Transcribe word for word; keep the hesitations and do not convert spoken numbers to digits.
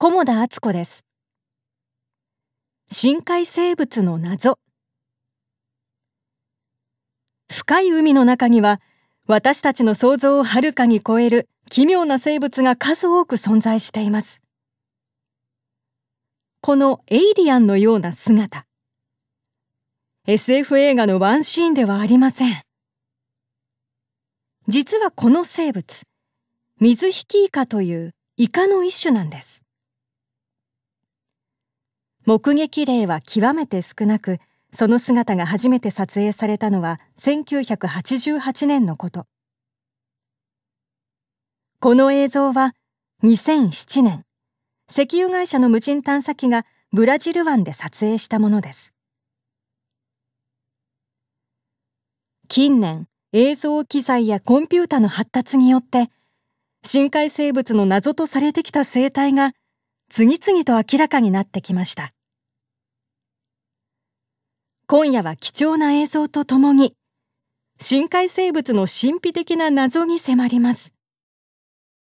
菰田敦子です。深海生物の謎。深い海の中には、私たちの想像をはるかに超える奇妙な生物が数多く存在しています。このエイリアンのような姿、エスエフ 映画のワンシーンではありません。実はこの生物、水引イカというイカの一種なんです。目撃例は極めて少なく、その姿が初めて撮影されたのはせんきゅうひゃくはちじゅうはちねんのこと。この映像はにせんななねん、石油会社の無人探査機がブラジル湾で撮影したものです。近年、映像機材やコンピュータの発達によって、深海生物の謎とされてきた生態が次々と明らかになってきました。今夜は貴重な映像とともに、深海生物の神秘的な謎に迫ります。